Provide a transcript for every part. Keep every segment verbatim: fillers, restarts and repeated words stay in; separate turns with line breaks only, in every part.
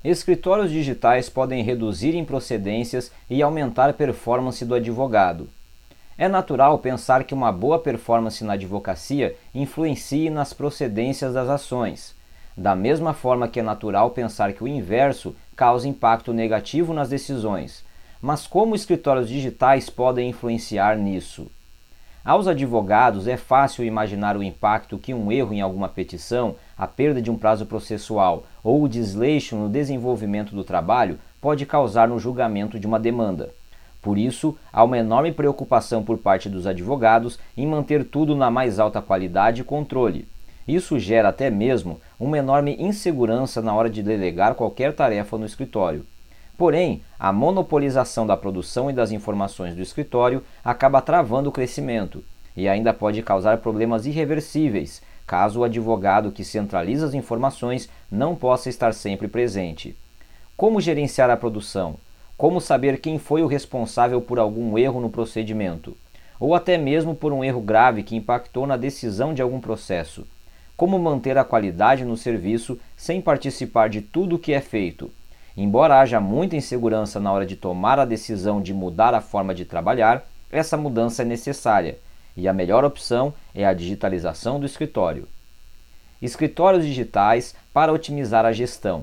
Escritórios digitais podem reduzir improcedências e aumentar a performance do advogado. É natural pensar que uma boa performance na advocacia influencie nas procedências das ações. Da mesma forma que é natural pensar que o inverso causa impacto negativo nas decisões. Mas como escritórios digitais podem influenciar nisso? Aos advogados é fácil imaginar o impacto que um erro em alguma petição, a perda de um prazo processual ou o desleixo no desenvolvimento do trabalho pode causar no julgamento de uma demanda. Por isso, há uma enorme preocupação por parte dos advogados em manter tudo na mais alta qualidade e controle. Isso gera até mesmo uma enorme insegurança na hora de delegar qualquer tarefa no escritório. Porém, a monopolização da produção e das informações do escritório acaba travando o crescimento e ainda pode causar problemas irreversíveis, caso o advogado que centraliza as informações não possa estar sempre presente. Como gerenciar a produção? Como saber quem foi o responsável por algum erro no procedimento? Ou até mesmo por um erro grave que impactou na decisão de algum processo? Como manter a qualidade no serviço sem participar de tudo o que é feito? Embora haja muita insegurança na hora de tomar a decisão de mudar a forma de trabalhar, essa mudança é necessária, e a melhor opção é a digitalização do escritório. Escritórios digitais para otimizar a gestão.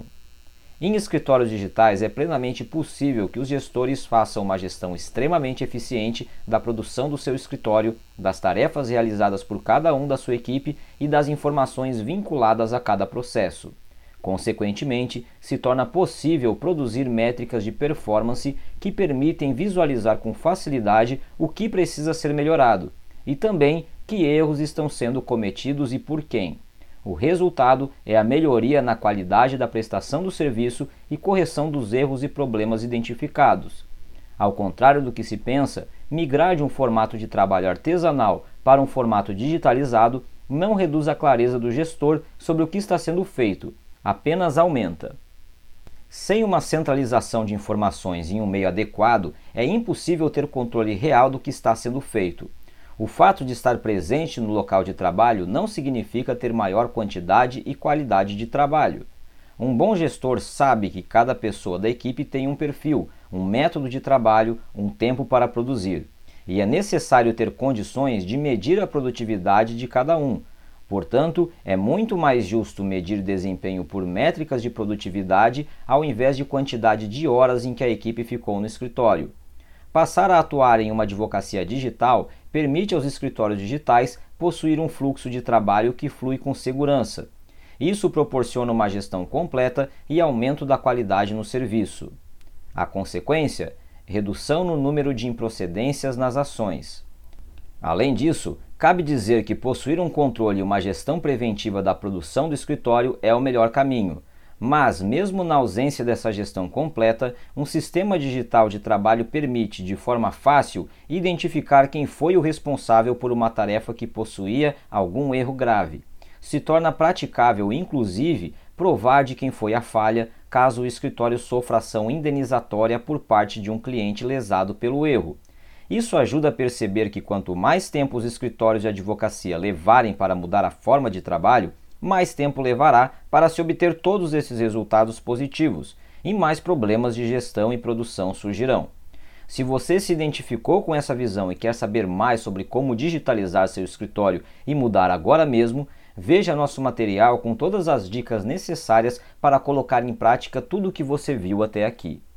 Em escritórios digitais é plenamente possível que os gestores façam uma gestão extremamente eficiente da produção do seu escritório, das tarefas realizadas por cada um da sua equipe e das informações vinculadas a cada processo. Consequentemente, se torna possível produzir métricas de performance que permitem visualizar com facilidade o que precisa ser melhorado e também que erros estão sendo cometidos e por quem. O resultado é a melhoria na qualidade da prestação do serviço e correção dos erros e problemas identificados. Ao contrário do que se pensa, migrar de um formato de trabalho artesanal para um formato digitalizado não reduz a clareza do gestor sobre o que está sendo feito, apenas aumenta. Sem uma centralização de informações em um meio adequado, é impossível ter controle real do que está sendo feito. O fato de estar presente no local de trabalho não significa ter maior quantidade e qualidade de trabalho. Um bom gestor sabe que cada pessoa da equipe tem um perfil, um método de trabalho, um tempo para produzir, e é necessário ter condições de medir a produtividade de cada um. Portanto, é muito mais justo medir desempenho por métricas de produtividade ao invés de quantidade de horas em que a equipe ficou no escritório. Passar a atuar em uma advocacia digital permite aos escritórios digitais possuir um fluxo de trabalho que flui com segurança. Isso proporciona uma gestão completa e aumento da qualidade no serviço. A consequência? Redução no número de improcedências nas ações. Além disso, cabe dizer que possuir um controle e uma gestão preventiva da produção do escritório é o melhor caminho. Mas, mesmo na ausência dessa gestão completa, um sistema digital de trabalho permite, de forma fácil, identificar quem foi o responsável por uma tarefa que possuía algum erro grave. Se torna praticável, inclusive, provar de quem foi a falha, caso o escritório sofra ação indenizatória por parte de um cliente lesado pelo erro. Isso ajuda a perceber que quanto mais tempo os escritórios de advocacia levarem para mudar a forma de trabalho, mais tempo levará para se obter todos esses resultados positivos e mais problemas de gestão e produção surgirão. Se você se identificou com essa visão e quer saber mais sobre como digitalizar seu escritório e mudar agora mesmo, veja nosso material com todas as dicas necessárias para colocar em prática tudo o que você viu até aqui.